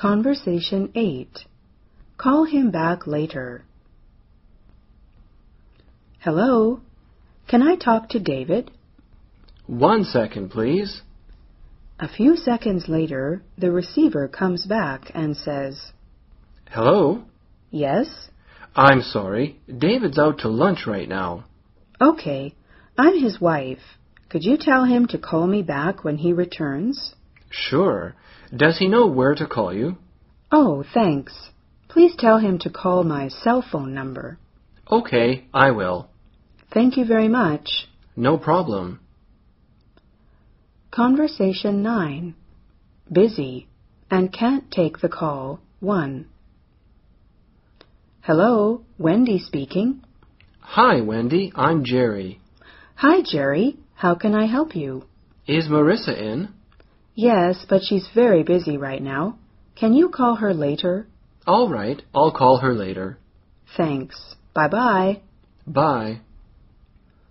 Conversation 8. Call him back later. Hello? Can I talk to David? 1 second, please. A few seconds later, the receiver comes back and says, Hello? Yes? I'm sorry. David's out to lunch right now. Okay, I'm his wife. Could you tell him to call me back when he returns? Sure. Does he know where to call you? Oh, thanks. Please tell him to call my cell phone number. Okay, I will. Thank you very much. No problem. Conversation 9. Busy and can't take the call 1. Hello, Wendy speaking. Hi, Wendy. I'm Jerry. Hi, Jerry. How can I help you? Is Marissa in? Yes, but she's very busy right now. Can you call her later? All right, I'll call her later. Thanks. Bye-bye. Bye.